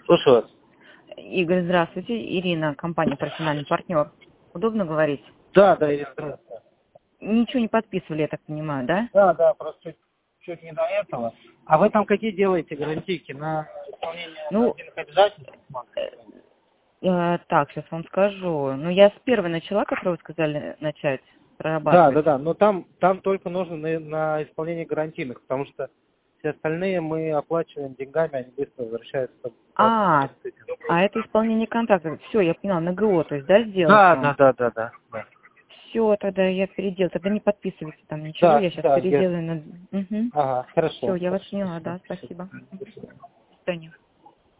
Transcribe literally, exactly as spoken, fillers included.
Слушаю вас. Игорь, здравствуйте. Ирина, компания «Профессиональный партнер». Удобно говорить? Да, да, Ирина, здравствуйте. Ничего не подписывали, я так понимаю, да? Да, да, просто чуть, чуть не до этого. А вы там какие делаете гарантийки на исполнение Ну, отдельных обязательств? э, э, так, сейчас вам скажу. Ну, я с первой начала, как вы сказали, начать Да, да, прорабатывать. да, но там, там только нужно на, на исполнение гарантийных, потому что все остальные мы оплачиваем деньгами, они быстро возвращаются. А, а это исполнение контракта. Все, я поняла, на ГО, то есть, да, сделать Да, да, вам? да, да, да. Да, Все, тогда я переделаю. Тогда не подписывайте там ничего, да, я сейчас да, я... переделаю. На... Угу. Ага, Все, хорошо. я вас Хорошо, поняла, спасибо. да, спасибо. Мгм. До свидания. До свидания.